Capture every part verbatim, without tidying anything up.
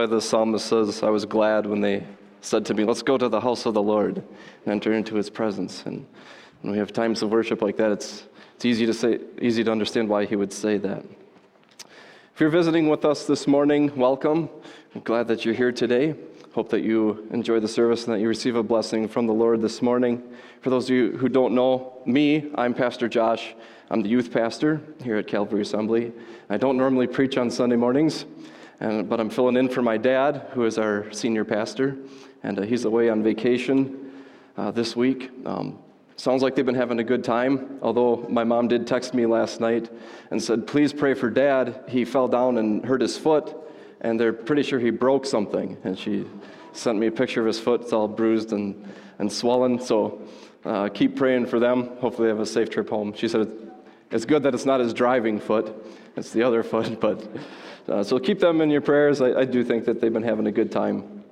The psalmist says, I was glad when they said to me, let's go to the house of the Lord and enter into his presence. And when we have times of worship like that, it's it's easy to say, easy to understand why he would say that. If you're visiting with us this morning, welcome. I'm glad that you're here today. Hope that you enjoy the service and that you receive a blessing from the Lord this morning. For those of you who don't know me, I'm Pastor Josh. I'm the youth pastor here at Calvary Assembly. I don't normally preach on Sunday mornings. And, but I'm filling in for my dad, who is our senior pastor, and uh, he's away on vacation uh, this week. Um, sounds like they've been having a good time, although my mom did text me last night and said, please pray for Dad. He fell down and hurt his foot, and they're pretty sure he broke something. And she sent me a picture of his foot. It's all bruised and, and swollen, so uh, keep praying for them. Hopefully they have a safe trip home. She said it's good that it's not his driving foot. It's the other foot, but... Uh, so keep them in your prayers. I, I do think that they've been having a good time.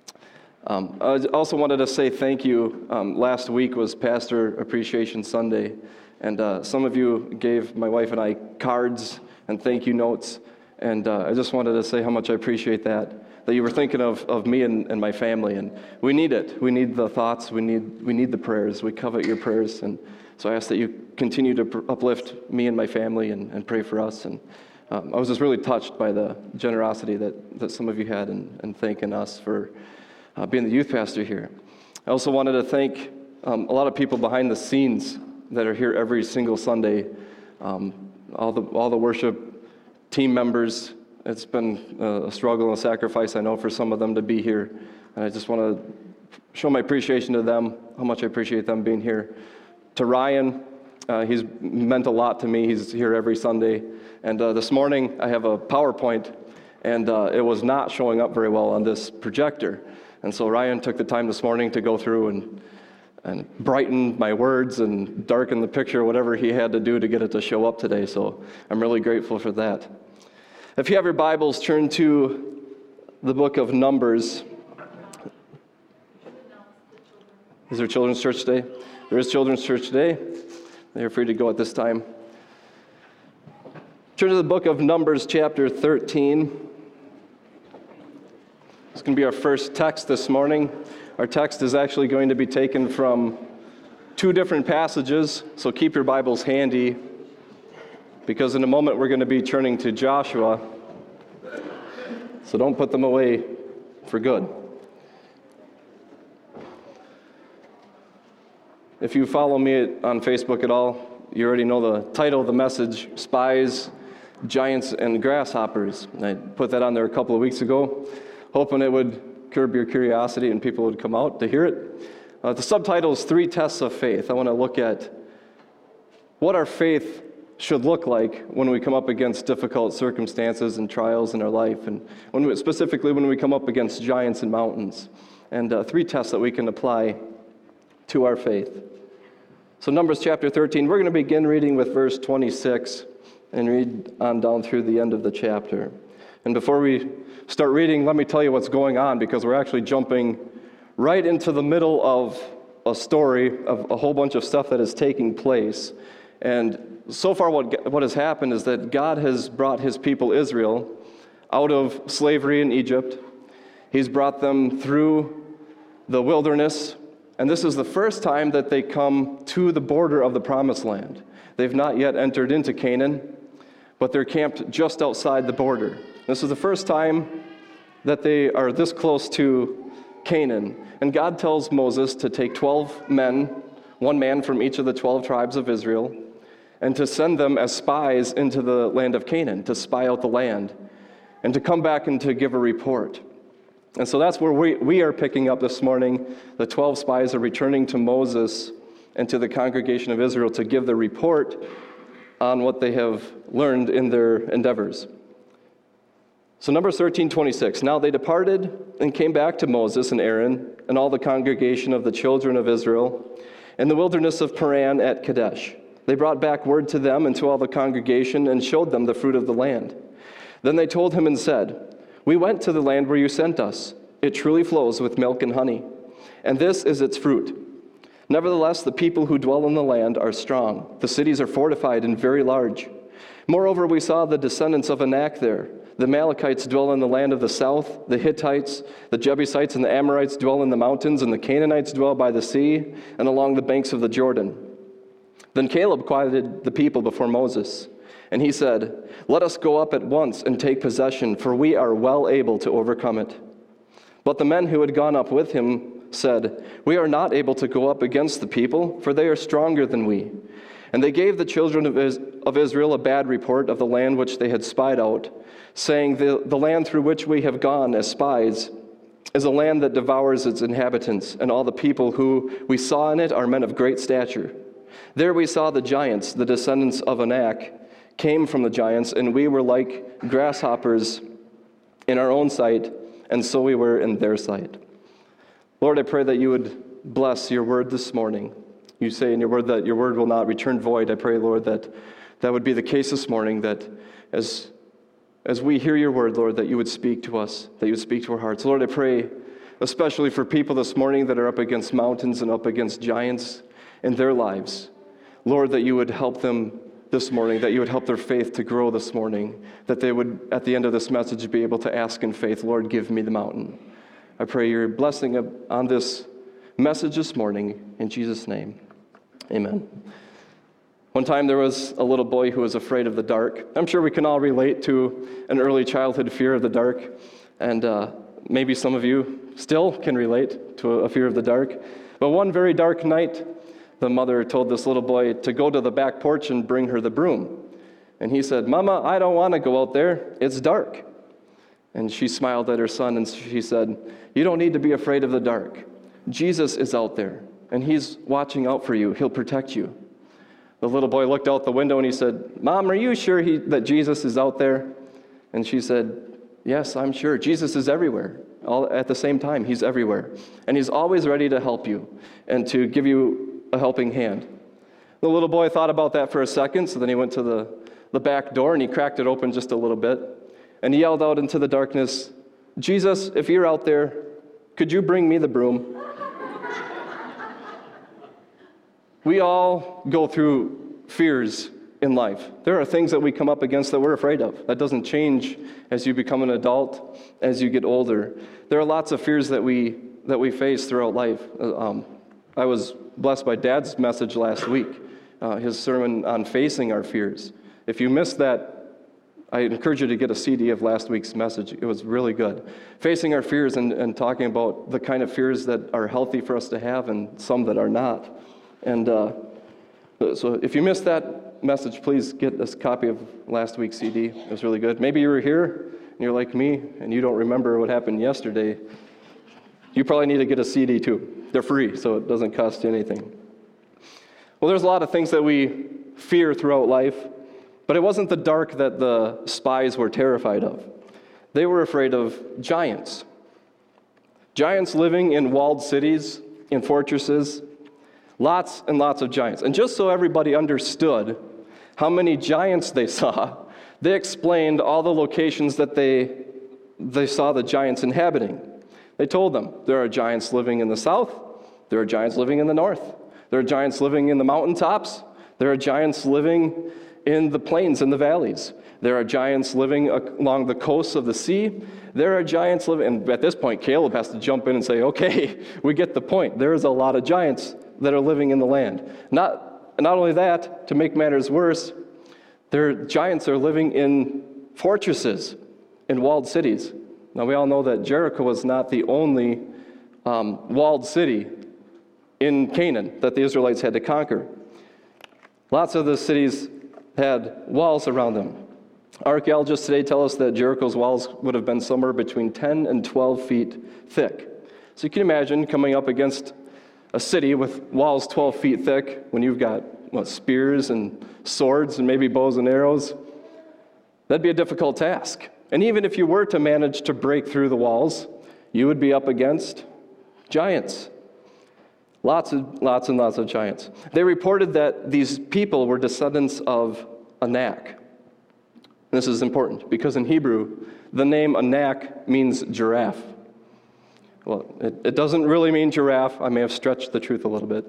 Um, I also wanted to say thank you. Um, last week was Pastor Appreciation Sunday, and uh, some of you gave my wife and I cards and thank you notes, and uh, I just wanted to say how much I appreciate that, that you were thinking of, of me and, and my family, and we need it. We need the thoughts. We need we need the prayers. We covet your prayers, and so I ask that you continue to pr- uplift me and my family and, and pray for us. And Um, I was just really touched by the generosity that, that some of you had in, in thanking us for uh, being the youth pastor here. I also wanted to thank um, a lot of people behind the scenes that are here every single Sunday, um, all the all the worship team members. It's been a struggle and a sacrifice, I know, for some of them to be here, and I just want to show my appreciation to them, how much I appreciate them being here. To Ryan, uh, he's meant a lot to me. He's here every Sunday. And uh, this morning, I have a PowerPoint, and uh, it was not showing up very well on this projector. And so Ryan took the time this morning to go through and, and brighten my words and darken the picture, whatever he had to do to get it to show up today. So I'm really grateful for that. If you have your Bibles, turn to the book of Numbers. Is there children's church today? There is children's church today. They're free to go at this time. Turn to the book of Numbers, chapter thirteen. It's going to be our first text this morning. Our text is actually going to be taken from two different passages, so keep your Bibles handy, because in a moment we're going to be turning to Joshua. So don't put them away for good. If you follow me on Facebook at all, you already know the title of the message, Spies, Giants, and Grasshoppers. I put that on there a couple of weeks ago, hoping it would curb your curiosity and people would come out to hear it. Uh, the subtitle is Three Tests of Faith. I want to look at what our faith should look like when we come up against difficult circumstances and trials in our life, and when we, specifically when we come up against giants and mountains, and uh, three tests that we can apply to our faith. So Numbers chapter thirteen, we're going to begin reading with verse twenty-six and read on down through the end of the chapter. And before we start reading, let me tell you what's going on, because we're actually jumping right into the middle of a story of a whole bunch of stuff that is taking place. And so far what, what has happened is that God has brought his people Israel out of slavery in Egypt. He's brought them through the wilderness, and this is the first time that they come to the border of the Promised Land. They've not yet entered into Canaan, but they're camped just outside the border. This is the first time that they are this close to Canaan. And God tells Moses to take twelve men, one man from each of the twelve tribes of Israel, and to send them as spies into the land of Canaan, to spy out the land, and to come back and to give a report. And so that's where we, we are picking up this morning. The twelve spies are returning to Moses and to the congregation of Israel to give the report on what they have learned in their endeavors. So Numbers thirteen twenty-six, now they departed and came back to Moses and Aaron and all the congregation of the children of Israel in the wilderness of Paran at Kadesh. They brought back word to them and to all the congregation and showed them the fruit of the land. Then they told him and said, we went to the land where you sent us. It truly flows with milk and honey, and this is its fruit. Nevertheless, the people who dwell in the land are strong. The cities are fortified and very large. Moreover, we saw the descendants of Anak there. The Amalekites dwell in the land of the south. The Hittites, the Jebusites, and the Amorites dwell in the mountains, and the Canaanites dwell by the sea and along the banks of the Jordan. Then Caleb quieted the people before Moses, and he said, "Let us go up at once and take possession, for we are well able to overcome it." But the men who had gone up with him said, "We are not able to go up against the people, for they are stronger than we." And they gave the children of, Is- of Israel a bad report of the land which they had spied out, saying, the, the land through which we have gone as spies is a land that devours its inhabitants, and all the people who we saw in it are men of great stature. There we saw the giants, the descendants of Anak, came from the giants, and we were like grasshoppers in our own sight, and so we were in their sight. Lord, I pray that you would bless your word this morning. You say in your word that your word will not return void. I pray, Lord, that that would be the case this morning, that as As we hear your word, Lord, that you would speak to us, that you would speak to our hearts. Lord, I pray especially for people this morning that are up against mountains and up against giants in their lives. Lord, that you would help them this morning, that you would help their faith to grow this morning, that they would, at the end of this message, be able to ask in faith, Lord, give me the mountain. I pray your blessing on this message this morning. In Jesus' name, amen. One time there was a little boy who was afraid of the dark. I'm sure we can all relate to an early childhood fear of the dark, and uh, maybe some of you still can relate to a fear of the dark. But one very dark night, the mother told this little boy to go to the back porch and bring her the broom. And he said, "Mama, I don't want to go out there. It's dark." And she smiled at her son and she said, "You don't need to be afraid of the dark. Jesus is out there, and he's watching out for you. He'll protect you." The little boy looked out the window and he said, "Mom, are you sure he, that Jesus is out there?" And she said, "Yes, I'm sure. Jesus is everywhere. All at the same time, he's everywhere. And he's always ready to help you and to give you a helping hand." The little boy thought about that for a second, so then he went to the, the back door and he cracked it open just a little bit. And he yelled out into the darkness, "Jesus, if you're out there, could you bring me the broom?" We all go through fears in life. There are things that we come up against that we're afraid of. That doesn't change as you become an adult, as you get older. There are lots of fears that we that we face throughout life. Um, I was blessed by Dad's message last week, uh, his sermon on facing our fears. If you missed that, I encourage you to get a C D of last week's message. It was really good. Facing our fears and, and talking about the kind of fears that are healthy for us to have and some that are not. And uh, so if you missed that message, please get a copy of last week's C D. It was really good. Maybe you were here and you're like me and you don't remember what happened yesterday. You probably need to get a C D too. They're free, so it doesn't cost you anything. Well, there's a lot of things that we fear throughout life, but it wasn't the dark that the spies were terrified of. They were afraid of giants. Giants living in walled cities, in fortresses. Lots and lots of giants. And just so everybody understood how many giants they saw, they explained all the locations that they, they saw the giants inhabiting. They told them there are giants living in the south, there are giants living in the north, there are giants living in the mountaintops, there are giants living in the plains and the valleys, there are giants living along the coasts of the sea, there are giants living, and at this point Caleb has to jump in and say, okay, we get the point. There is a lot of giants that are living in the land. Not, not only that, to make matters worse, their giants are living in fortresses, in walled cities. Now we all know that Jericho was not the only um, walled city in Canaan that the Israelites had to conquer. Lots of the cities had walls around them. Archaeologists today tell us that Jericho's walls would have been somewhere between ten and twelve feet thick. So you can imagine coming up against a city with walls twelve feet thick when you've got what, spears and swords and maybe bows and arrows. That'd be a difficult task. And even if you were to manage to break through the walls, you would be up against giants. Lots and lots and lots of giants. They reported that these people were descendants of Anak. This is important because in Hebrew, the name Anak means giraffe. Well, it, it doesn't really mean giraffe. I may have stretched the truth a little bit.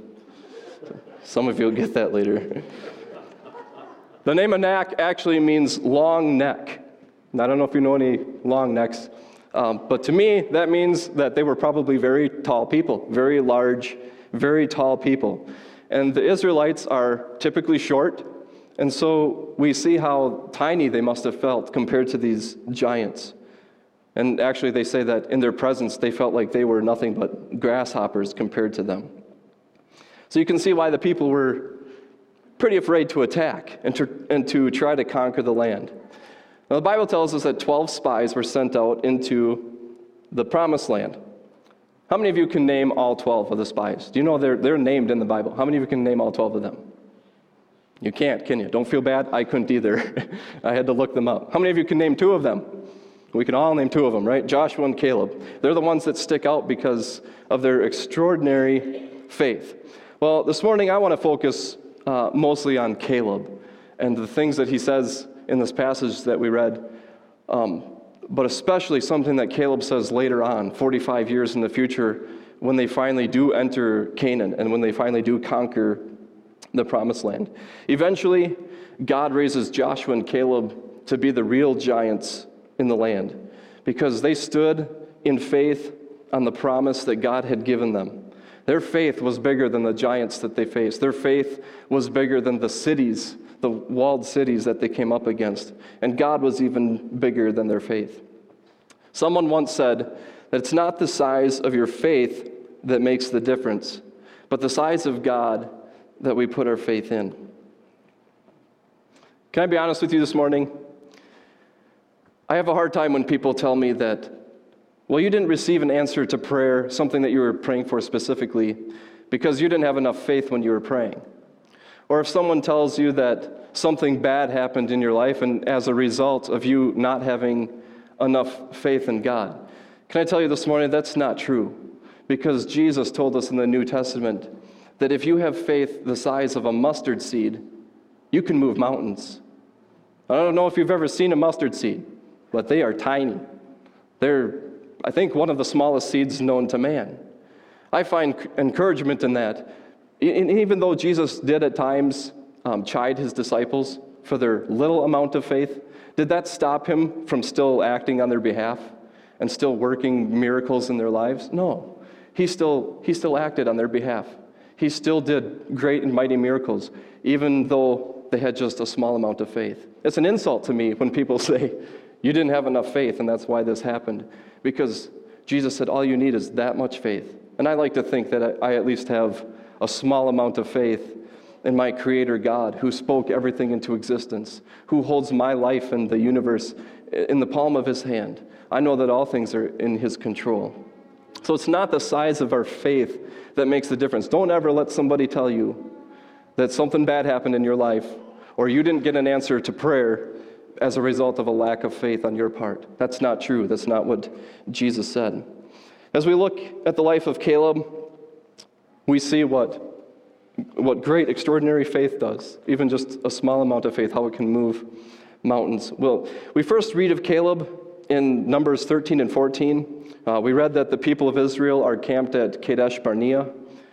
Some of you will get that later. The name Anak actually means long neck. And I don't know if you know any long necks, um, but to me, that means that they were probably very tall people, very large, very tall people. And the Israelites are typically short, and so we see how tiny they must have felt compared to these giants. And actually, they say that in their presence, they felt like they were nothing but grasshoppers compared to them. So you can see why the people were pretty afraid to attack and to, and to try to conquer the land. Now, the Bible tells us that twelve spies were sent out into the promised land. How many of you can name all twelve of the spies? Do you know they're, they're named in the Bible? How many of you can name all twelve of them? You can't, can you? Don't feel bad. I couldn't either. I had to look them up. How many of you can name two of them? We can all name two of them, right? Joshua and Caleb. They're the ones that stick out because of their extraordinary faith. Well, this morning I want to focus uh, mostly on Caleb and the things that he says in this passage that we read, um, but especially something that Caleb says later on, forty-five years in the future, when they finally do enter Canaan and when they finally do conquer the promised land. Eventually, God raises Joshua and Caleb to be the real giants in the land because they stood in faith on the promise that God had given them. Their faith was bigger than the giants that they faced. Their faith was bigger than the cities, the walled cities that they came up against. And God was even bigger than their faith. Someone once said that it's not the size of your faith that makes the difference, but the size of God that we put our faith in. Can I be honest with you this morning? I have a hard time when people tell me that, well, you didn't receive an answer to prayer, something that you were praying for specifically, because you didn't have enough faith when you were praying. Or if someone tells you that something bad happened in your life and as a result of you not having enough faith in God. Can I tell you this morning, that's not true. Because Jesus told us in the New Testament that if you have faith the size of a mustard seed, you can move mountains. I don't know if you've ever seen a mustard seed, but they are tiny. They're, I think, one of the smallest seeds known to man. I find encouragement in that. And even though Jesus did at times um, chide his disciples for their little amount of faith, did that stop him from still acting on their behalf and still working miracles in their lives? No. He still, he still acted on their behalf. He still did great and mighty miracles, even though they had just a small amount of faith. It's an insult to me when people say, you didn't have enough faith and that's why this happened. Because Jesus said all you need is that much faith. And I like to think that I at least have a small amount of faith in my Creator God, who spoke everything into existence, who holds my life and the universe in the palm of his hand. I know that all things are in his control. So it's not the size of our faith that makes the difference. Don't ever let somebody tell you that something bad happened in your life or you didn't get an answer to prayer as a result of a lack of faith on your part. That's not true. That's not what Jesus said. As we look at the life of Caleb, we see what, what great, extraordinary faith does, even just a small amount of faith, how it can move mountains. Well, we first read of Caleb in Numbers thirteen and fourteen. Uh, we read that the people of Israel are camped at Kadesh Barnea.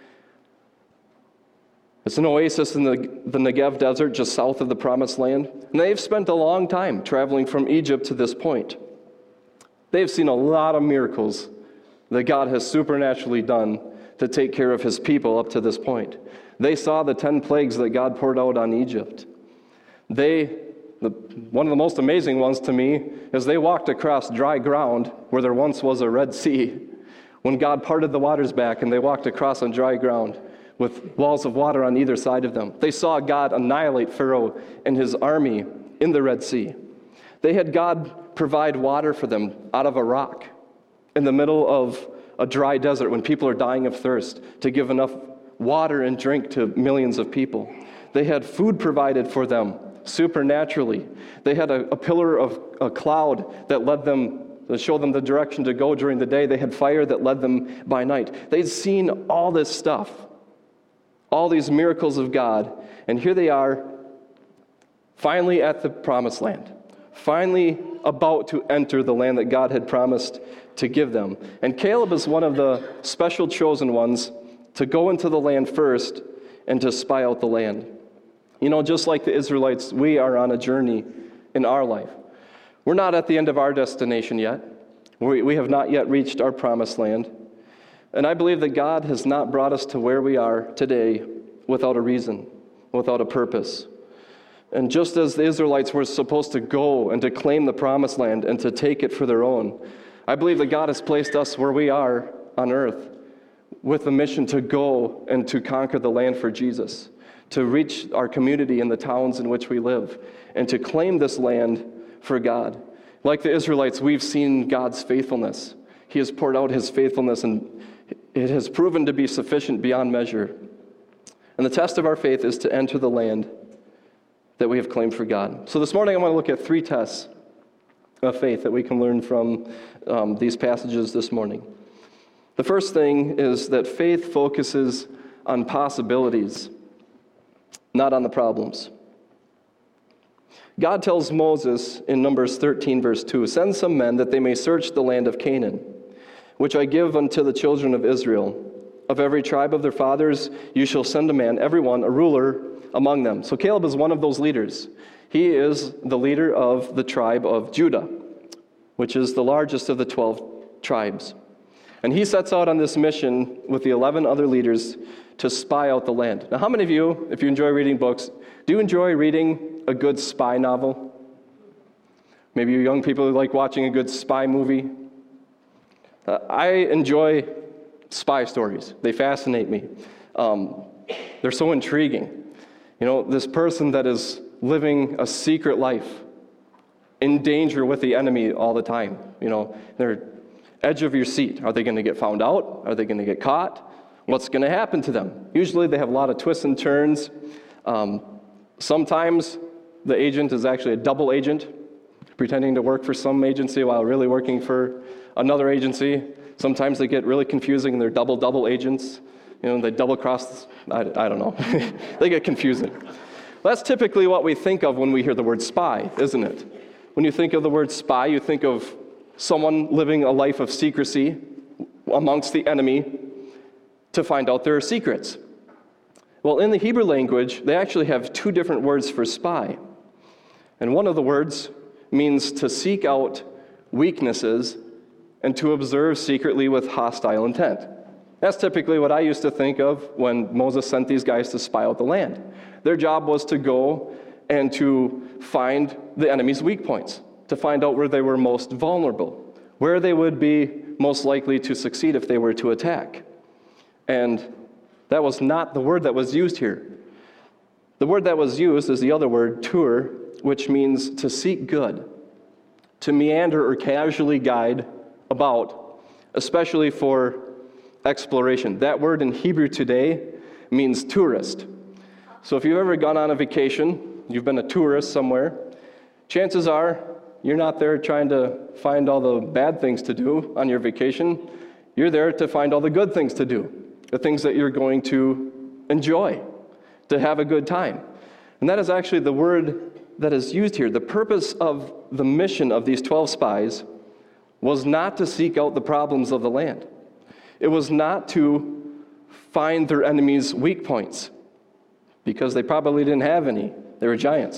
It's an oasis in the, the Negev desert just south of the Promised Land. And they've spent a long time traveling from Egypt to this point. They've seen a lot of miracles that God has supernaturally done to take care of his people up to this point. They saw the ten plagues that God poured out on Egypt. They, the, one of the most amazing ones to me is they walked across dry ground where there once was a Red Sea. When God parted the waters back and they walked across on dry ground with walls of water on either side of them. They saw God annihilate Pharaoh and his army in the Red Sea. They had God provide water for them out of a rock in the middle of a dry desert when people are dying of thirst to give enough water and drink to millions of people. They had food provided for them supernaturally. They had a, a pillar of a cloud that led them, to show them the direction to go during the day. They had fire that led them by night. They'd seen all this stuff, all these miracles of God, and here they are, finally at the Promised Land, finally about to enter the land that God had promised to give them. And Caleb is one of the special chosen ones to go into the land first and to spy out the land. You know, just like the Israelites, we are on a journey in our life. We're not at the end of our destination yet. We, we have not yet reached our promised land. And I believe that God has not brought us to where we are today without a reason, without a purpose. And just as the Israelites were supposed to go and to claim the promised land and to take it for their own, I believe that God has placed us where we are on earth with the mission to go and to conquer the land for Jesus, to reach our community and the towns in which we live, and to claim this land for God. Like the Israelites, we've seen God's faithfulness. He has poured out his faithfulness, and it has proven to be sufficient beyond measure. And the test of our faith is to enter the land that we have claimed for God. So this morning I want to look at three tests of faith that we can learn from um, these passages this morning. The first thing is that faith focuses on possibilities, not on the problems. God tells Moses in Numbers thirteen, verse two, "Send some men that they may search the land of Canaan, which I give unto the children of Israel. Of every tribe of their fathers you shall send a man, every one a ruler among them." So Caleb is one of those leaders. He is the leader of the tribe of Judah, which is the largest of the twelve tribes. And he sets out on this mission with the eleven other leaders to spy out the land. Now, how many of you, if you enjoy reading books, do you enjoy reading a good spy novel? Maybe you young people who like watching a good spy movie. Uh, I enjoy spy stories. They fascinate me. Um, they're so intriguing. You know, this person that is living a secret life, in danger with the enemy all the time. You know, they're edge of your seat. Are they going to get found out? Are they going to get caught? What's going to happen to them? Usually they have a lot of twists and turns. Um, sometimes the agent is actually a double agent, pretending to work for some agency while really working for another agency. Sometimes they get really confusing and they're double-double agents. You know, they double-cross, I, I don't know. They get confusing. That's typically what we think of when we hear the word spy, isn't it? When you think of the word spy, you think of someone living a life of secrecy amongst the enemy to find out their secrets. Well, in the Hebrew language, they actually have two different words for spy. And one of the words means to seek out weaknesses and to observe secretly with hostile intent. That's typically what I used to think of when Moses sent these guys to spy out the land. Their job was to go and to find the enemy's weak points, to find out where they were most vulnerable, where they would be most likely to succeed if they were to attack. And that was not the word that was used here. The word that was used is the other word, tur, which means to seek good, to meander or casually guide about, especially for exploration. That word in Hebrew today means tourist. So if you've ever gone on a vacation, you've been a tourist somewhere, chances are you're not there trying to find all the bad things to do on your vacation. You're there to find all the good things to do, the things that you're going to enjoy, to have a good time. And that is actually the word that is used here. The purpose of the mission of these twelve spies was not to seek out the problems of the land. It was not to find their enemies' weak points, because they probably didn't have any. They were giants.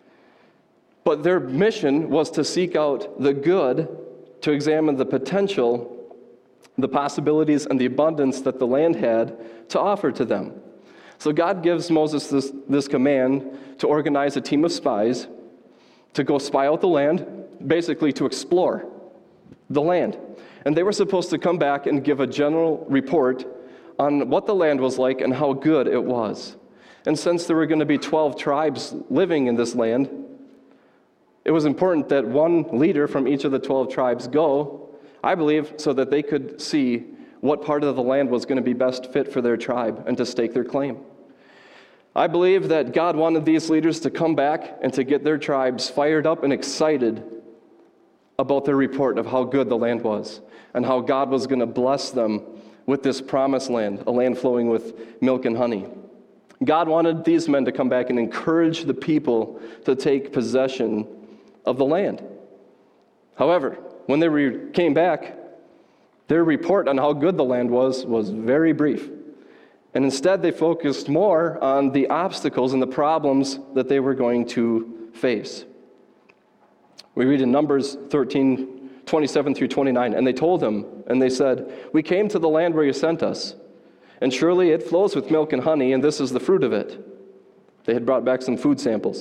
But their mission was to seek out the good, to examine the potential, the possibilities, and the abundance that the land had to offer to them. So God gives Moses this, this command to organize a team of spies to go spy out the land, basically to explore the land. And they were supposed to come back and give a general report on what the land was like and how good it was. And since there were going to be twelve tribes living in this land, it was important that one leader from each of the twelve tribes go, I believe, so that they could see what part of the land was going to be best fit for their tribe and to stake their claim. I believe that God wanted these leaders to come back and to get their tribes fired up and excited about their report of how good the land was and how God was going to bless them with this promised land, a land flowing with milk and honey. God wanted these men to come back and encourage the people to take possession of the land. However, when they re- came back, their report on how good the land was was very brief. And instead, they focused more on the obstacles and the problems that they were going to face. We read in Numbers thirteen, twenty-seven through twenty-nine, and they told him, and they said, "We came to the land where you sent us, and surely it flows with milk and honey, and this is the fruit of it." They had brought back some food samples.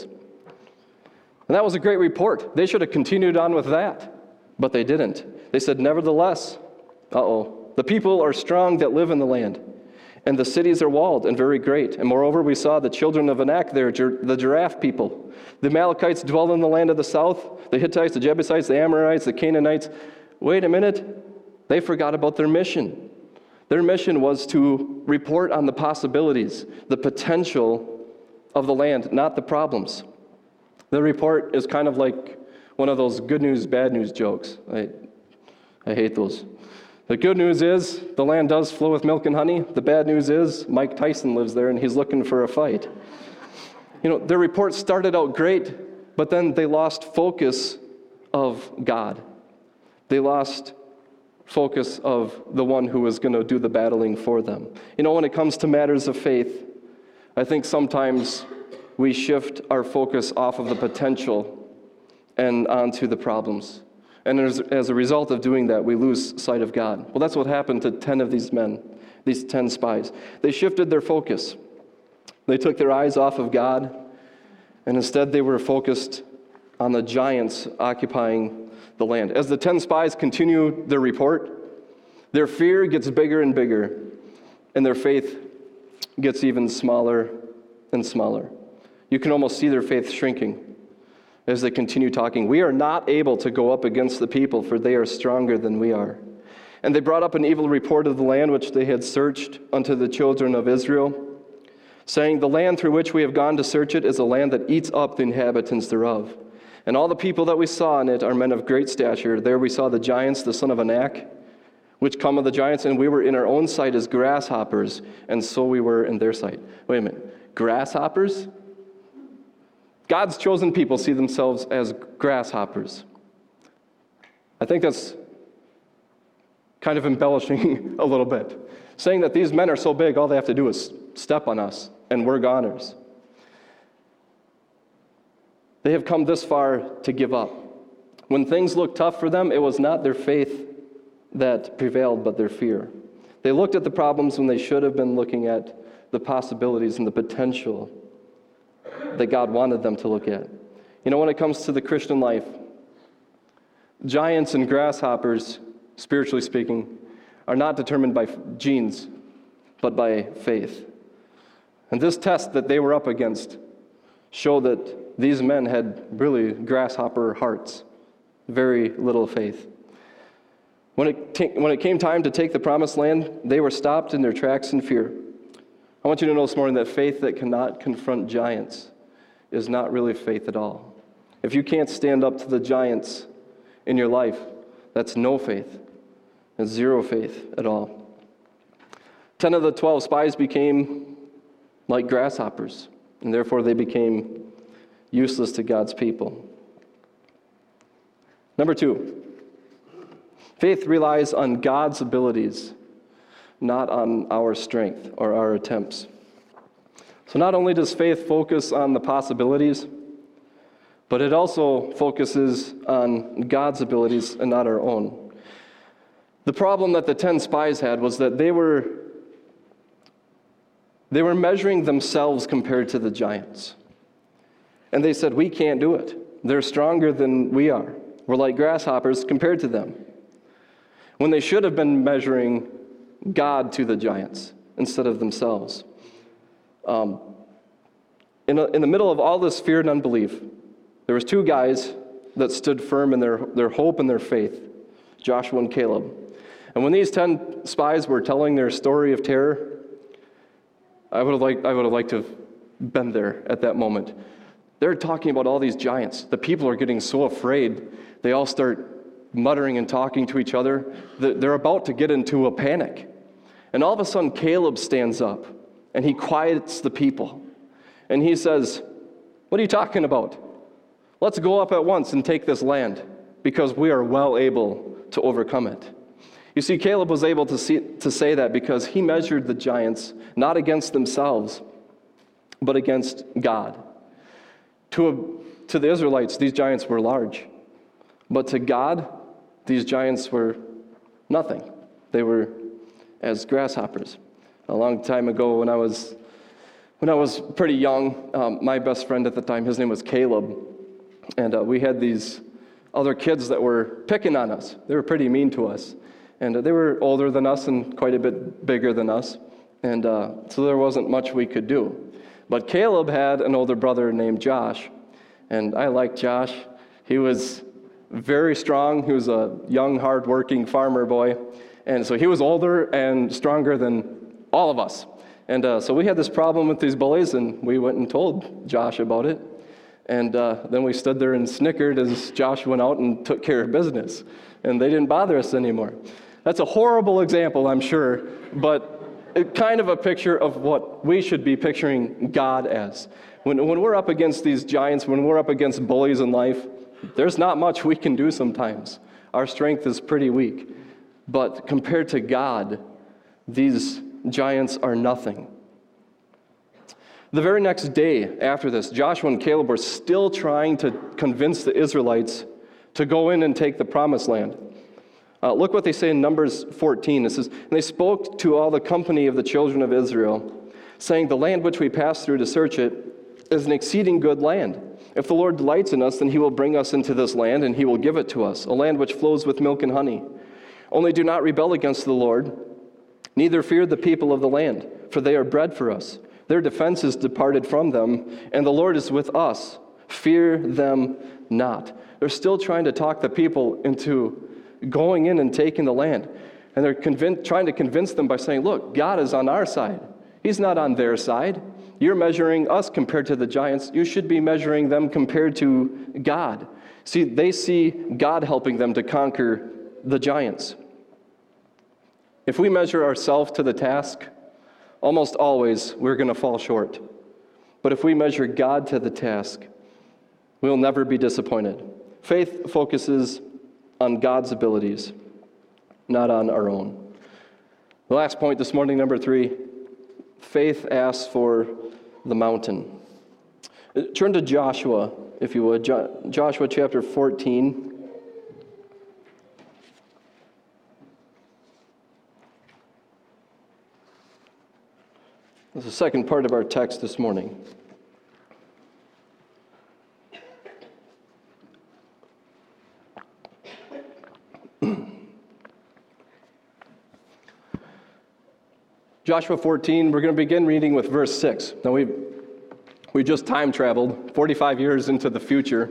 And that was a great report. They should have continued on with that, but they didn't. They said, "Nevertheless, uh-oh, the people are strong that live in the land, and the cities are walled and very great. And moreover, we saw the children of Anak there, the giraffe people. The Amalekites dwell in the land of the south, the Hittites, the Jebusites, the Amorites, the Canaanites." Wait a minute. They forgot about their mission. Their mission was to report on the possibilities, the potential of the land, not the problems. The report is kind of like one of those good news, bad news jokes. I, I hate those. The good news is the land does flow with milk and honey. The bad news is Mike Tyson lives there and he's looking for a fight. You know, their report started out great, but then they lost focus of God. They lost focus of the one who was going to do the battling for them. You know, when it comes to matters of faith, I think sometimes we shift our focus off of the potential and onto the problems. And as, as a result of doing that, we lose sight of God. Well, that's what happened to ten of these men, these ten spies. They shifted their focus. They took their eyes off of God, and instead they were focused on the giants occupying the land. As the ten spies continue their report, their fear gets bigger and bigger, and their faith gets even smaller and smaller. You can almost see their faith shrinking as they continue talking. "We are not able to go up against the people, for they are stronger than we are." And they brought up an evil report of the land which they had searched unto the children of Israel, saying, "The land through which we have gone to search it is a land that eats up the inhabitants thereof. And all the people that we saw in it are men of great stature. There we saw the giants, the son of Anak, which come of the giants, and we were in our own sight as grasshoppers, and so we were in their sight." Wait a minute. Grasshoppers? God's chosen people see themselves as grasshoppers. I think that's kind of embellishing a little bit. Saying that these men are so big, all they have to do is step on us, and we're goners. They have come this far to give up. When things looked tough for them, it was not their faith that prevailed, but their fear. They looked at the problems when they should have been looking at the possibilities and the potential that God wanted them to look at. You know, when it comes to the Christian life, giants and grasshoppers, spiritually speaking, are not determined by genes, but by faith. And this test that they were up against showed that these men had really grasshopper hearts, very little faith. When it, t- when it came time to take the promised land, they were stopped in their tracks in fear. I want you to know this morning that faith that cannot confront giants is not really faith at all. If you can't stand up to the giants in your life, that's no faith. It's zero faith at all. Ten of the twelve spies became like grasshoppers, and therefore they became useless to God's people. Number two, faith relies on God's abilities, not on our strength or our attempts. So not only does faith focus on the possibilities, but it also focuses on God's abilities and not our own. The problem that the ten spies had was that they were they were measuring themselves compared to the giants. And they said, "We can't do it. They're stronger than we are. We're like grasshoppers compared to them." When they should have been measuring God to the giants instead of themselves. Um, in, a, in the middle of all this fear and unbelief, there was two guys that stood firm in their, their hope and their faith, Joshua and Caleb. And when these ten spies were telling their story of terror, I would have liked, I would have liked to have been there at that moment. They're talking about all these giants. The people are getting so afraid, they all start muttering and talking to each other. They're about to get into a panic. And all of a sudden, Caleb stands up, and he quiets the people. And he says, "What are you talking about? Let's go up at once and take this land, because we are well able to overcome it." You see, Caleb was able to, see, to say that because he measured the giants not against themselves, but against God. To, a, to the Israelites, these giants were large. But to God, these giants were nothing. They were as grasshoppers. A long time ago when I was when I was pretty young, um, my best friend at the time, his name was Caleb, and uh, we had these other kids that were picking on us. They were pretty mean to us. And uh, they were older than us and quite a bit bigger than us. And uh, so there wasn't much we could do. But Caleb had an older brother named Josh. And I liked Josh. He was very strong. He was a young, hard-working farmer boy. And so he was older and stronger than all of us. And uh, so we had this problem with these bullies, and we went and told Josh about it. And uh, then we stood there and snickered as Josh went out and took care of business. And they didn't bother us anymore. That's a horrible example, I'm sure, but it, kind of a picture of what we should be picturing God as. When, when we're up against these giants, when we're up against bullies in life, there's not much we can do sometimes. Our strength is pretty weak. But compared to God, these giants are nothing. The very next day after this, Joshua and Caleb were still trying to convince the Israelites to go in and take the promised land. Uh, look what they say in Numbers fourteen. It says, "And they spoke to all the company of the children of Israel, saying, the land which we passed through to search it is an exceeding good land. If the Lord delights in us, then he will bring us into this land, and he will give it to us, a land which flows with milk and honey. Only do not rebel against the Lord, neither fear the people of the land, for they are bread for us. Their defense is departed from them, and the Lord is with us. Fear them not." They're still trying to talk the people into going in and taking the land. And they're convinced, trying to convince them by saying, look, God is on our side. He's not on their side. You're measuring us compared to the giants. You should be measuring them compared to God. See, they see God helping them to conquer the giants. If we measure ourselves to the task, almost always we're going to fall short. But if we measure God to the task, we'll never be disappointed. Faith focuses on God's abilities, not on our own. The last point this morning, number three, faith asks for the mountain. Turn to Joshua, if you would. Jo- Joshua chapter fourteen. That's the second part of our text this morning. Joshua fourteen, we're going to begin reading with verse six. Now, we we just time traveled forty-five years into the future.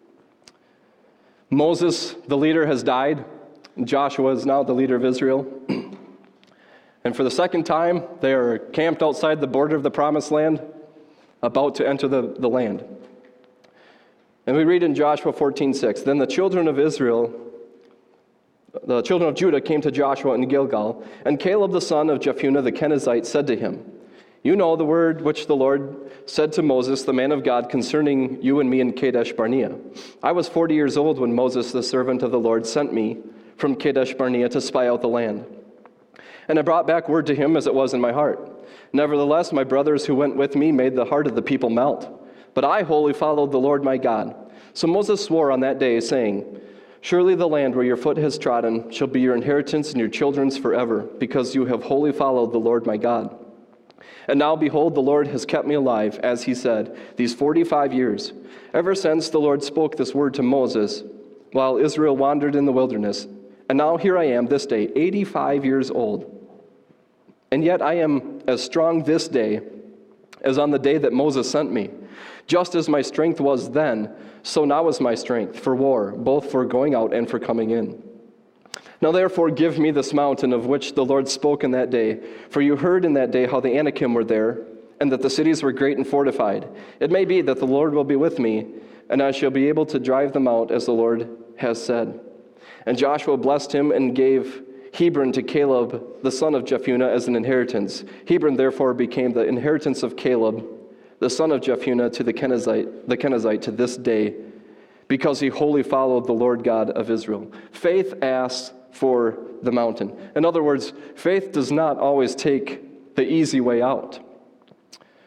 Moses, the leader, has died. Joshua is now the leader of Israel. And for the second time, they are camped outside the border of the promised land, about to enter the, the land. And we read in Joshua fourteen six, "Then the children of Israel, the children of Judah came to Joshua in Gilgal, and Caleb the son of Jephunneh the Kenizzite said to him, 'You know the word which the Lord said to Moses, the man of God, concerning you and me in Kadesh Barnea. I was forty years old when Moses, the servant of the Lord, sent me from Kadesh Barnea to spy out the land. And I brought back word to him as it was in my heart. Nevertheless, my brothers who went with me made the heart of the people melt. But I wholly followed the Lord my God. So Moses swore on that day, saying, Surely the land where your foot has trodden shall be your inheritance and your children's forever, because you have wholly followed the Lord my God. And now, behold, the Lord has kept me alive, as he said, these forty-five years, ever since the Lord spoke this word to Moses, while Israel wandered in the wilderness. And now here I am this day, eighty-five years old. And yet I am as strong this day as on the day that Moses sent me. Just as my strength was then, so now is my strength for war, both for going out and for coming in. Now therefore give me this mountain of which the Lord spoke in that day, for you heard in that day how the Anakim were there, and that the cities were great and fortified. It may be that the Lord will be with me, and I shall be able to drive them out, as the Lord has said. And Joshua blessed him and gave Hebron to Caleb, the son of Jephunneh, as an inheritance. Hebron therefore became the inheritance of Caleb, the son of Jephunneh, to the Kenizzite, the Kenizzite to this day, because he wholly followed the Lord God of Israel. Faith asks for the mountain. In other words, faith does not always take the easy way out.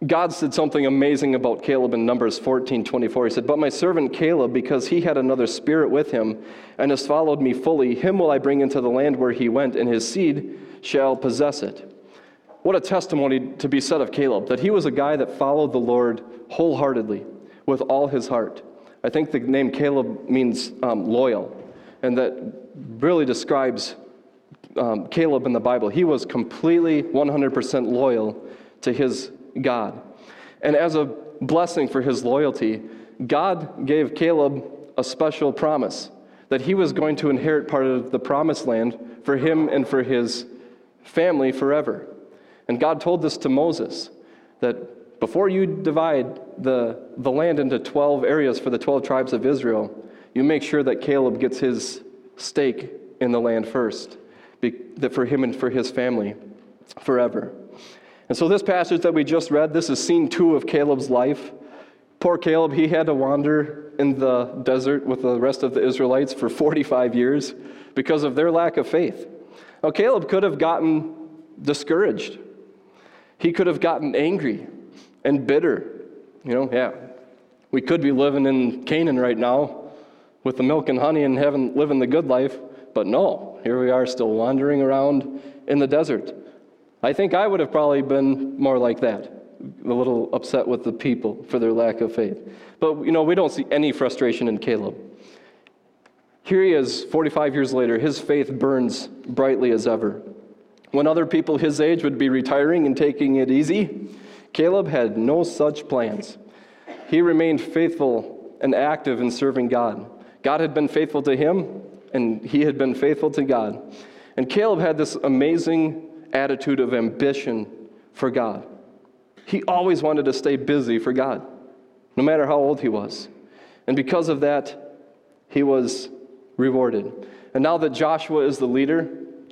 God said something amazing about Caleb in Numbers fourteen twenty-four. He said, "But my servant Caleb, because he had another spirit with him, and has followed me fully, him will I bring into the land where he went, and his seed shall possess it." What a testimony to be said of Caleb, that he was a guy that followed the Lord wholeheartedly, with all his heart. I think the name Caleb means um, loyal, and that really describes um, Caleb in the Bible. He was completely one hundred percent loyal to his God. And as a blessing for his loyalty, God gave Caleb a special promise that he was going to inherit part of the promised land for him and for his family forever. And God told this to Moses, that before you divide the, the land into twelve areas for the twelve tribes of Israel, you make sure that Caleb gets his stake in the land first, be, that for him and for his family forever. And so this passage that we just read, this is scene two of Caleb's life. Poor Caleb, he had to wander in the desert with the rest of the Israelites for forty-five years because of their lack of faith. Now, Caleb could have gotten discouraged. He could have gotten angry and bitter. You know, yeah, we could be living in Canaan right now with the milk and honey and having, living the good life, but no, here we are still wandering around in the desert. I think I would have probably been more like that, a little upset with the people for their lack of faith. But, you know, we don't see any frustration in Caleb. Here he is, forty-five years later, his faith burns brightly as ever. When other people his age would be retiring and taking it easy, Caleb had no such plans. He remained faithful and active in serving God. God had been faithful to him, and he had been faithful to God. And Caleb had this amazing attitude of ambition for God. He always wanted to stay busy for God, no matter how old he was. And because of that, he was rewarded. And now that Joshua is the leader,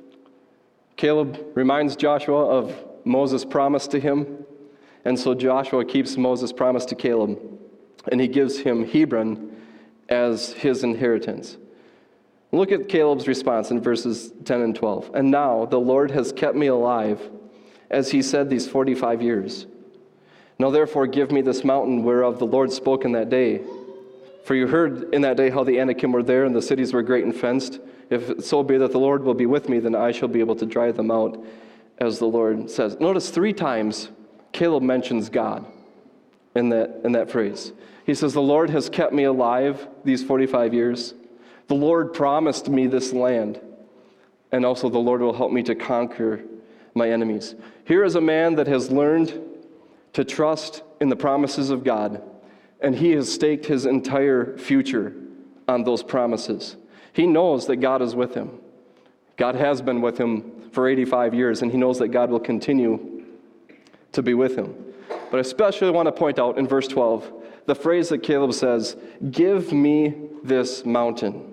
Caleb reminds Joshua of Moses' promise to him. And so Joshua keeps Moses' promise to Caleb, and he gives him Hebron as his inheritance. Look at Caleb's response in verses ten and twelve. "And now the Lord has kept me alive, as he said these forty-five years. Now therefore give me this mountain whereof the Lord spoke in that day. For you heard in that day how the Anakim were there, and the cities were great and fenced. If so be that the Lord will be with me, then I shall be able to drive them out, as the Lord says." Notice three times Caleb mentions God in that, in that phrase. He says, "The Lord has kept me alive these forty-five years. The Lord promised me this land, and also the Lord will help me to conquer my enemies." Here is a man that has learned to trust in the promises of God, and he has staked his entire future on those promises. He knows that God is with him. God has been with him for eighty-five years, and he knows that God will continue to be with him. But I especially want to point out in verse twelve, the phrase that Caleb says, "Give me this mountain."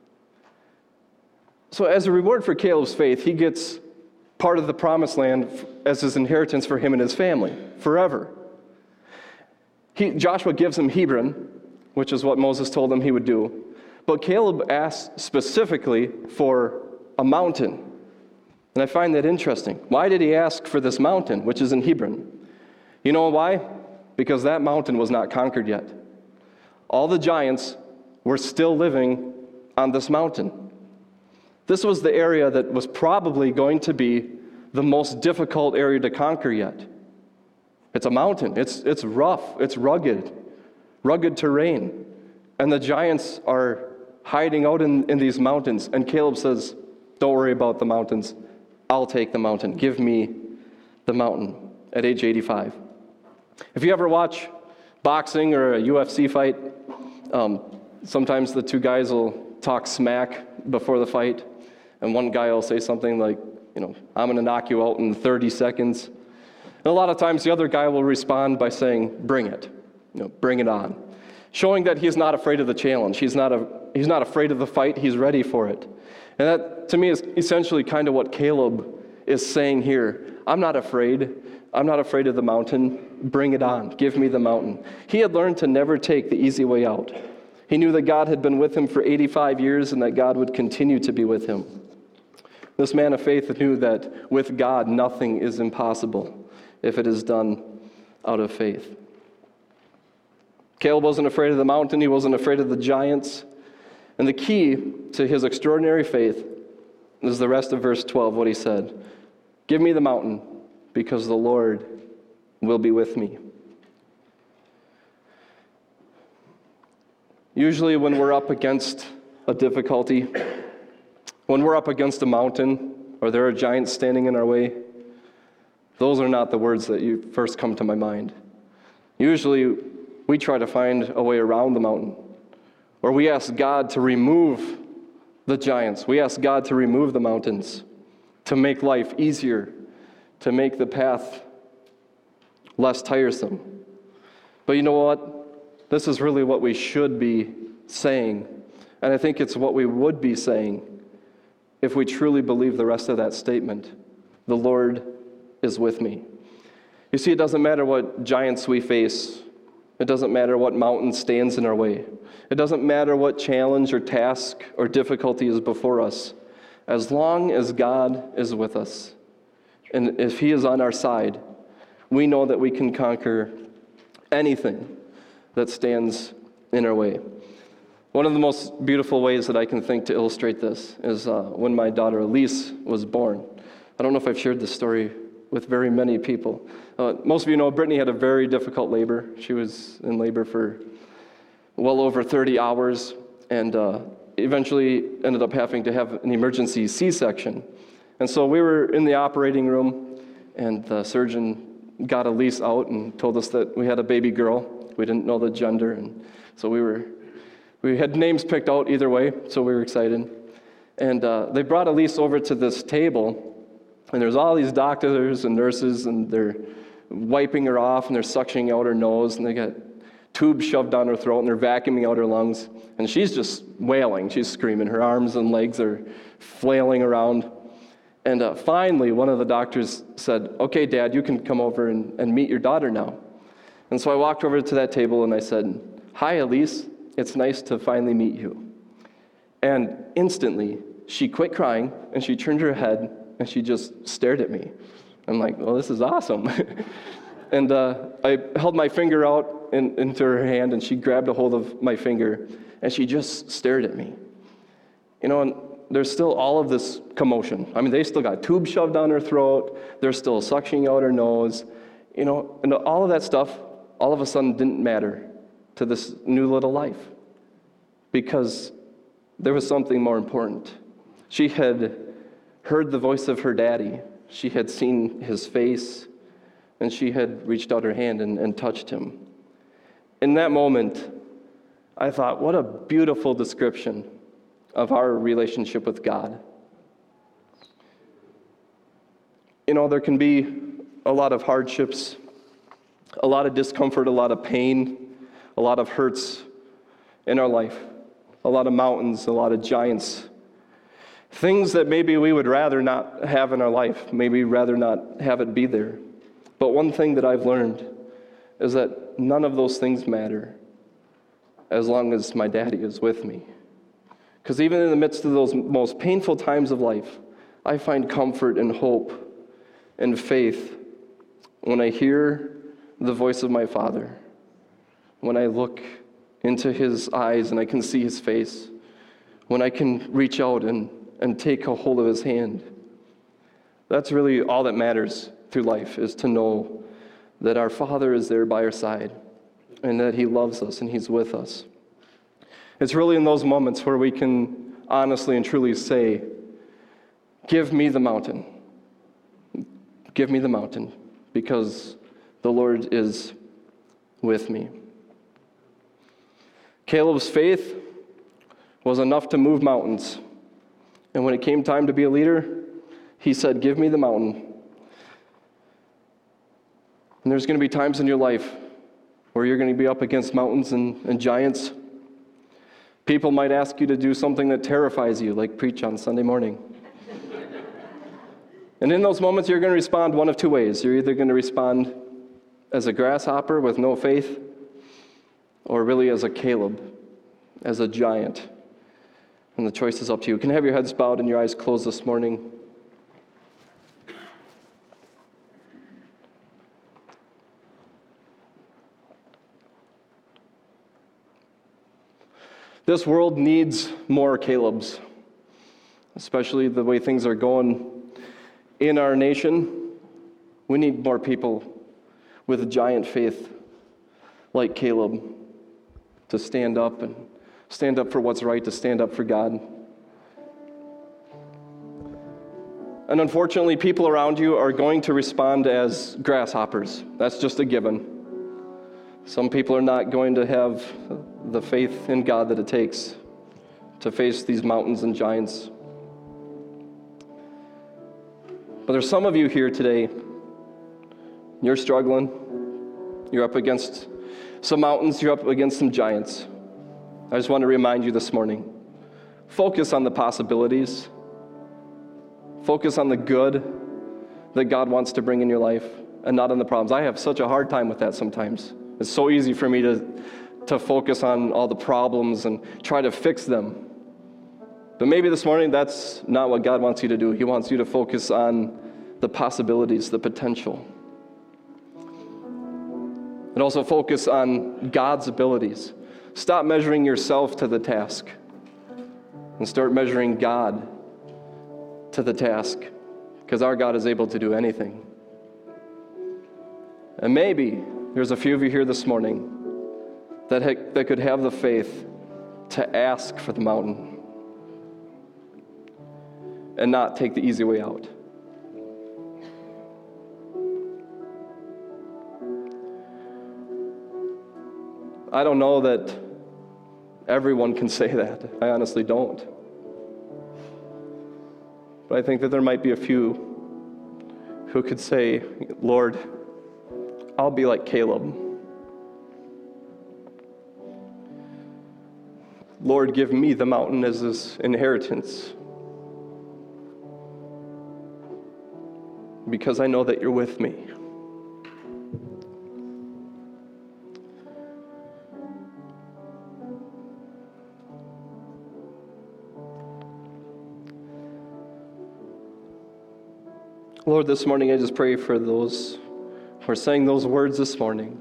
So as a reward for Caleb's faith, he gets part of the promised land as his inheritance for him and his family forever. He, Joshua gives him Hebron, which is what Moses told him he would do. But Caleb asked specifically for a mountain. And I find that interesting. Why did he ask for this mountain, which is in Hebron? You know why? Because that mountain was not conquered yet. All the giants were still living on this mountain. This was the area that was probably going to be the most difficult area to conquer yet. It's a mountain. It's, it's rough. It's rugged. Rugged terrain. And the giants are hiding out in, in these mountains. And Caleb says, "Don't worry about the mountains. I'll take the mountain. Give me the mountain," at age eighty-five. If you ever watch boxing or a U F C fight, um, sometimes the two guys will talk smack before the fight. And one guy will say something like, you know, "I'm going to knock you out in thirty seconds. And a lot of times the other guy will respond by saying, "Bring it. You know, bring it on." Showing that he's not afraid of the challenge. He's not, a, he's not afraid of the fight. He's ready for it. And that, to me, is essentially kind of what Caleb is saying here. I'm not afraid. I'm not afraid of the mountain. Bring it on. Give me the mountain. He had learned to never take the easy way out. He knew that God had been with him for eighty-five years and that God would continue to be with him. This man of faith knew that with God, nothing is impossible if it is done out of faith. Caleb wasn't afraid of the mountain. He wasn't afraid of the giants. And the key to his extraordinary faith is the rest of verse twelve, what he said. Give me the mountain, because the Lord will be with me. Usually when we're up against a difficulty, when we're up against a mountain, or there are giants standing in our way, those are not the words that you first come to my mind. Usually we try to find a way around the mountain, or we ask God to remove the giants. We ask God to remove the mountains, to make life easier, to make the path less tiresome. But you know what? This is really what we should be saying. And I think it's what we would be saying if we truly believe the rest of that statement. The Lord is with me. You see, it doesn't matter what giants we face. It doesn't matter what mountain stands in our way. It doesn't matter what challenge or task or difficulty is before us. As long as God is with us, and if He is on our side, we know that we can conquer anything that stands in our way. One of the most beautiful ways that I can think to illustrate this is uh, when my daughter Elise was born. I don't know if I've shared this story with very many people. Uh, most of you know Brittany had a very difficult labor. She was in labor for well over thirty hours, and uh, eventually ended up having to have an emergency C-section. And so we were in the operating room, and the surgeon got Elise out and told us that we had a baby girl. We didn't know the gender, and so we were we had names picked out either way, so we were excited. And uh, they brought Elise over to this table, and there's all these doctors and nurses, and they're wiping her off, and they're suctioning out her nose, and they got tubes shoved down her throat, and they're vacuuming out her lungs. And she's just wailing. She's screaming. Her arms and legs are flailing around. And uh, finally, one of the doctors said, "Okay, Dad, you can come over and, and meet your daughter now." And so I walked over to that table, and I said, "Hi, Elise. It's nice to finally meet you." And instantly, she quit crying, and she turned her head, and she just stared at me. I'm like, well, this is awesome. And uh, I held my finger out in, into her hand, and she grabbed a hold of my finger, and she just stared at me. You know, and there's still all of this commotion. I mean, they still got tubes shoved down her throat. They're still suctioning out her nose. You know, and all of that stuff, all of a sudden didn't matter to this new little life, because there was something more important. She had heard the voice of her daddy. She had seen his face, and she had reached out her hand and, and touched him. In that moment, I thought, what a beautiful description of our relationship with God. You know, there can be a lot of hardships, a lot of discomfort, a lot of pain, a lot of hurts in our life, a lot of mountains, a lot of giants, things that maybe we would rather not have in our life, maybe rather not have it be there. But one thing that I've learned is that none of those things matter as long as my daddy is with me. Because even in the midst of those most painful times of life, I find comfort and hope and faith when I hear the voice of my Father, when I look into His eyes and I can see His face, when I can reach out and, and take a hold of His hand. That's really all that matters through life, is to know that our Father is there by our side and that He loves us and He's with us. It's really in those moments where we can honestly and truly say, give me the mountain. Give me the mountain, because the Lord is with me. Caleb's faith was enough to move mountains. And when it came time to be a leader, he said, give me the mountain. And there's going to be times in your life where you're going to be up against mountains and, and giants. People might ask you to do something that terrifies you, like preach on Sunday morning. And in those moments, you're going to respond one of two ways. You're either going to respond as a grasshopper with no faith, or really as a Caleb, as a giant. And the choice is up to you. You can have your heads bowed and your eyes closed this morning. This world needs more Calebs, especially the way things are going in our nation. We need more people with giant faith like Caleb to stand up and stand up for what's right, to stand up for God. And unfortunately, people around you are going to respond as grasshoppers. That's just a given. Some people are not going to have the faith in God that it takes to face these mountains and giants. But there's some of you here today, you're struggling. You're up against some mountains, you're up against some giants. I just want to remind you this morning, focus on the possibilities. Focus on the good that God wants to bring in your life and not on the problems. I have such a hard time with that sometimes. It's so easy for me to, to focus on all the problems and try to fix them. But maybe this morning that's not what God wants you to do. He wants you to focus on the possibilities, the potential. And also focus on God's abilities. Stop measuring yourself to the task and start measuring God to the task, because our God is able to do anything. And maybe there's a few of you here this morning that, ha- that could have the faith to ask for the mountain and not take the easy way out. I don't know that everyone can say that. I honestly don't. But I think that there might be a few who could say, Lord, I'll be like Caleb. Lord, give me the mountain as this inheritance, because I know that you're with me. Lord, this morning I just pray for those who are saying those words this morning.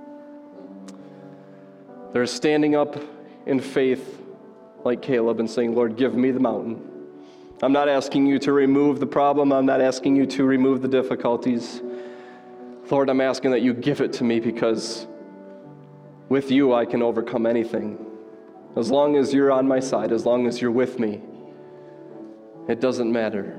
They're standing up in faith like Caleb and saying, Lord, give me the mountain. I'm not asking you to remove the problem. I'm not asking you to remove the difficulties. Lord, I'm asking that you give it to me, because with you I can overcome anything. As long as you're on my side, as long as you're with me, it doesn't matter.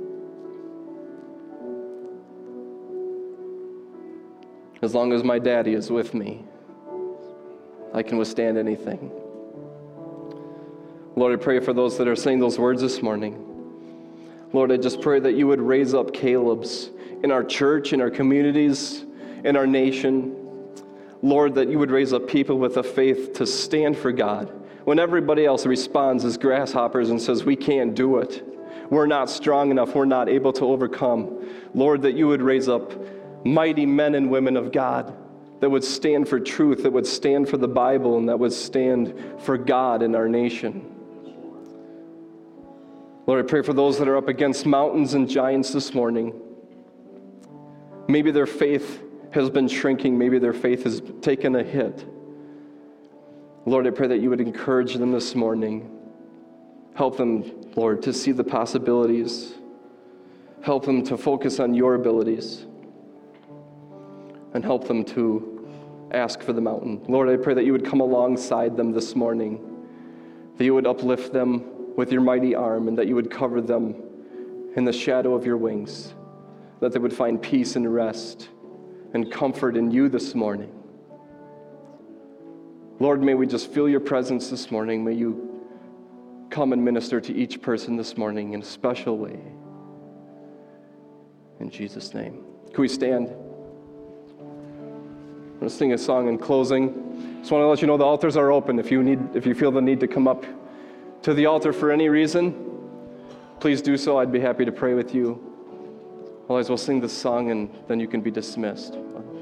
As long as my daddy is with me, I can withstand anything. Lord, I pray for those that are saying those words this morning. Lord, I just pray that you would raise up Calebs in our church, in our communities, in our nation. Lord, that you would raise up people with a faith to stand for God. When everybody else responds as grasshoppers and says, we can't do it, we're not strong enough, we're not able to overcome. Lord, that you would raise up mighty men and women of God that would stand for truth, that would stand for the Bible, and that would stand for God in our nation. Lord, I pray for those that are up against mountains and giants this morning. Maybe their faith has been shrinking. Maybe their faith has taken a hit. Lord, I pray that you would encourage them this morning. Help them, Lord, to see the possibilities. Help them to focus on your abilities. And help them to ask for the mountain. Lord, I pray that you would come alongside them this morning, that you would uplift them with your mighty arm, and that you would cover them in the shadow of your wings, that they would find peace and rest and comfort in you this morning. Lord, may we just feel your presence this morning. May you come and minister to each person this morning in a special way. In Jesus' name. Can we stand? I'm going to sing a song in closing. Just want to let you know the altars are open. If you need, if you feel the need to come up to the altar for any reason, please do so. I'd be happy to pray with you. Otherwise, we'll sing this song and then you can be dismissed.